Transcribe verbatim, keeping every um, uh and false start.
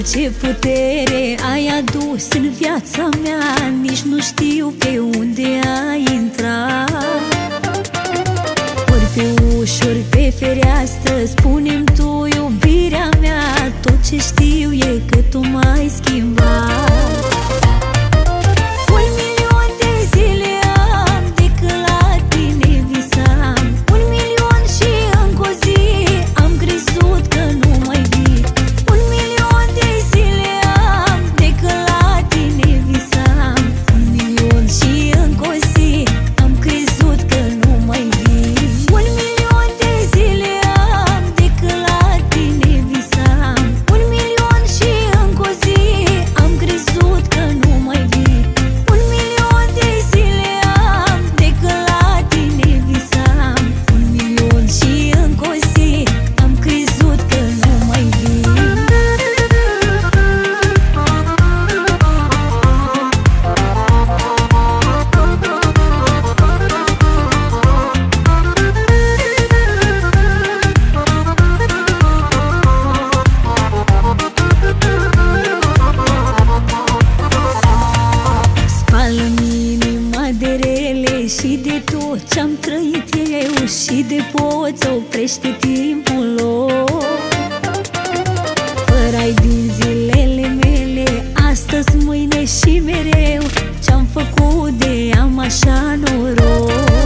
ce putere ai adus în viața mea, nici nu știu pe unde ai intrat. Ori pe ușă, ori pe fereastră, spune-mi tu, iubirea mea, tot ce știu e că tu m-ai schimbat. Un milion de zile am de când la tine visam, un milion și încă o zi am crezut că nu mai vii. Un milion de zile am de când la tine visam, un milion și încă o zi am crezut că nu mai vii. Un milion de zile am de când la tine visam, un milion și încă o zi am crezut că nu mai vii. Un milion de zile am de când la tine visam, un milion și încă o zi am crezut că nu mai vii. Spală-mi inima de rele și de tot ce-am trăit eu, și de poți oprește timpul lor. Fără-ai din zilele mele, astăzi, mâine și mereu, ce-am făcut de am așa noroc.